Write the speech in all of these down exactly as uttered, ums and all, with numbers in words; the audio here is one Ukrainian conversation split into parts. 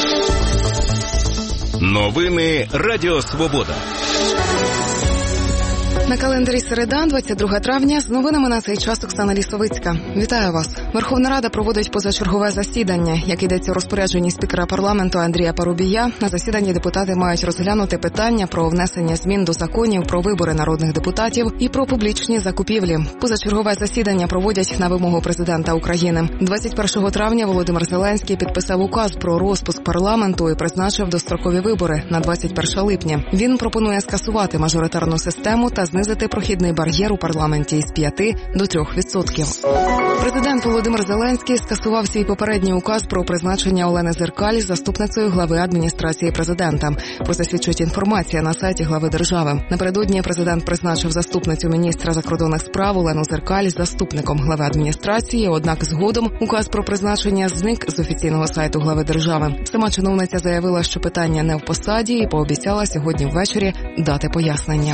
Новини Радіо Свобода. На календарі середа, двадцять друге травня, з новинами на цей час Оксана Лісовицька. Вітаю вас. Верховна Рада проводить позачергове засідання. Як йдеться у розпорядженні спікера парламенту Андрія Парубія, на засіданні депутати мають розглянути питання про внесення змін до законів про вибори народних депутатів і про публічні закупівлі. Позачергове засідання проводять на вимогу президента України. двадцять першого травня Володимир Зеленський підписав указ про розпуск парламенту і призначив дострокові вибори на двадцять перше липня. Він пропонує скасувати мажоритарну систему та знизити прохідний бар'єр у парламенті із п'яти до трьох відсотків. Президент Володимир Зеленський скасував свій попередній указ про призначення Олени Зеркаль заступницею глави адміністрації президента. Про це свідчить інформація на сайті глави держави. Напередодні президент призначив заступницю міністра закордонних справ Олену Зеркаль заступником глави адміністрації, однак згодом указ про призначення зник з офіційного сайту глави держави. Сама чиновниця заявила, що питання не в посаді і пообіцяла сьогодні ввечері дати пояснення.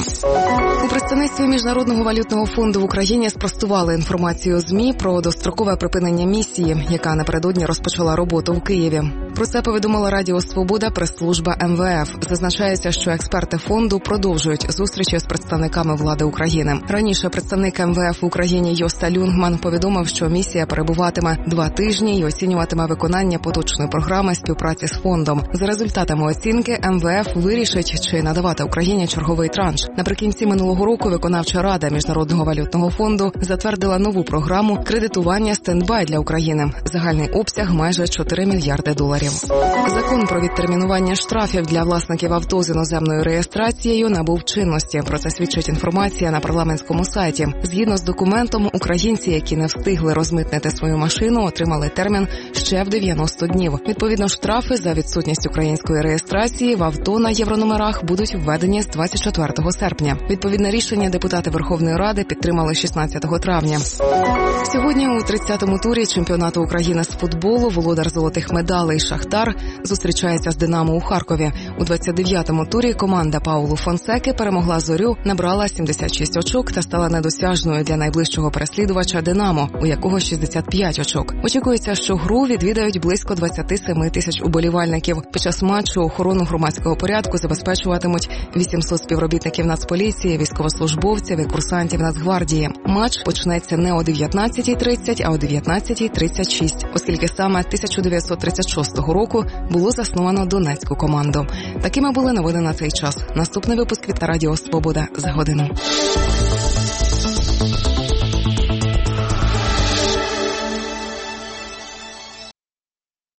У представництві Міжнародного валютного фонду в Україні спростували інформацію ЗМІ про дострокове припинення місії, яка напередодні розпочала роботу в Києві. Про це повідомила Радіо Свобода прес-служба ем ве еф. Зазначається, що експерти фонду продовжують зустрічі з представниками влади України. Раніше представник ем ве еф в Україні Йоста Люнгман повідомив, що місія перебуватиме два тижні і оцінюватиме виконання поточної програми співпраці з фондом. За результатами оцінки ем ве еф вирішить, чи надавати Україні черговий транш. Наприкінці минулого року виконавча рада Міжнародного валютного фонду затвердила нову програму кредитування стендбай для України. Загальний обсяг майже чотири мільярди доларів. Закон про відтермінування штрафів для власників авто з іноземною реєстрацією набув чинності. Про це свідчить інформація на парламентському сайті. Згідно з документом, українці, які не встигли розмитнити свою машину, отримали термін ще в дев'яносто днів. Відповідно, штрафи за відсутність української реєстрації в авто на єврономерах будуть введені з двадцять четвертого серпня. Відповідне рішення депутати Верховної Ради підтримали шістнадцятого травня. Сьогодні у тридцятому турі чемпіонату України з футболу володар золотих медалей «Шахтар» зустрічається з «Динамо» у Харкові. У двадцять дев'ятому турі команда Паулу Фонсеки перемогла «Зорю», набрала сімдесят шість очок та стала недосяжною для найближчого переслідувача «Динамо», у якого шістдесят п'ять очок. Очікується, що гру відвідають близько двадцять сім тисяч уболівальників. Під час матчу охорону громадського порядку забезпечуватимуть вісімсот співробітників Нацполіції, військовослужбовців і курсантів Нацгвардії. Матч почнеться не о дев'ятнадцятій тридцять, а о дев'ятнадцятій тридцять шість, оскільки саме тисяча дев'ятсот тридцять шостого року було засновано Донецьку команду. Такими були новини на цей час. Наступний випуск від Радіо Свобода за годину.